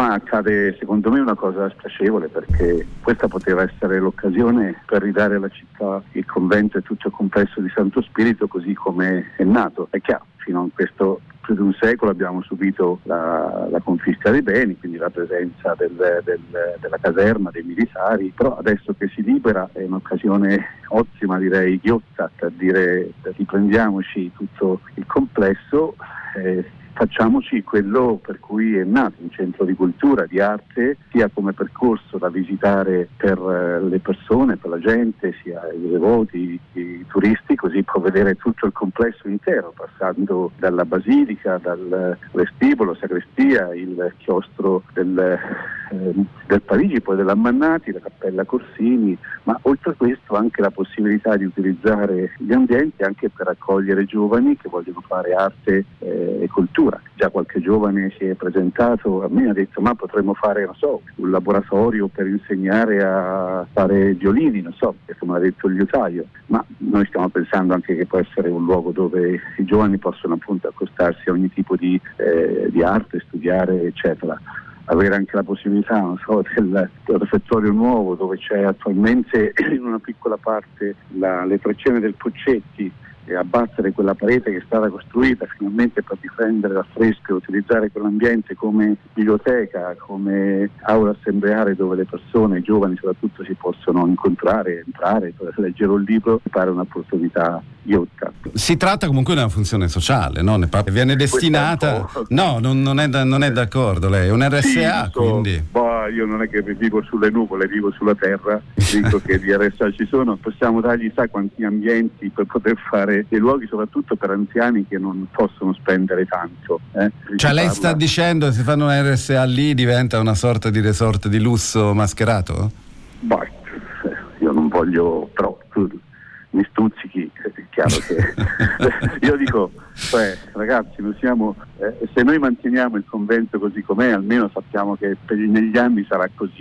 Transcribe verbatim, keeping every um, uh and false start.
Ma accade secondo me una cosa spiacevole, perché questa poteva essere l'occasione per ridare alla città il convento e tutto il complesso di Santo Spirito così come è nato. È chiaro, fino a questo più di un secolo abbiamo subito la, la confisca dei beni, quindi la presenza del, del, della caserma, dei militari, però adesso che si libera è un'occasione ottima, direi ghiotta, per dire riprendiamoci tutto il complesso, eh, facciamoci quello per cui è nato, un centro di cultura, di arte, sia come percorso da visitare per le persone, per la gente, sia i devoti, i turisti, così può vedere tutto il complesso intero, passando dalla basilica, dal vestibolo, sacrestia, il chiostro del, eh, del Parigi, poi dell'Ammannati, la Cappella Corsini, ma oltre a questo anche la possibilità di utilizzare gli ambienti anche per accogliere giovani che vogliono fare arte eh, e cultura. Già qualche giovane si è presentato a me, ha detto ma potremmo fare, non so, un laboratorio per insegnare a fare violini, non so, questo me l'ha detto il liutaio, ma noi stiamo pensando anche che può essere un luogo dove i giovani possono appunto accostarsi a ogni tipo di, eh, di arte, studiare, eccetera. Avere anche la possibilità, non so, del, del refettorio nuovo dove c'è attualmente in una piccola parte la, le trecene del Puccetti, e abbattere quella parete che è stata costruita finalmente per difendere dal fresco e utilizzare quell'ambiente come biblioteca, come aula assembleare dove le persone, i giovani soprattutto, si possono incontrare, entrare, leggere un libro, mi pare un'opportunità ghiotta. Si tratta comunque di una funzione sociale, no? Ne parla, viene destinata... No, non, non, è da, non è d'accordo lei, è un R S A, sì, so, quindi... Boh, io non è che vivo sulle nuvole, vivo sulla terra, dico che di R S A ci sono, possiamo dargli sa quanti ambienti per poter fare dei luoghi soprattutto per anziani che non possono spendere tanto. Eh? Cioè lei sta dicendo che se fanno un R S A lì diventa una sorta di resort di lusso mascherato? Beh, io non voglio, però tu mi stuzzichi, è chiaro che io dico, cioè, ragazzi, noi siamo, eh, se noi manteniamo il convento così com'è, almeno sappiamo che per, negli anni sarà così.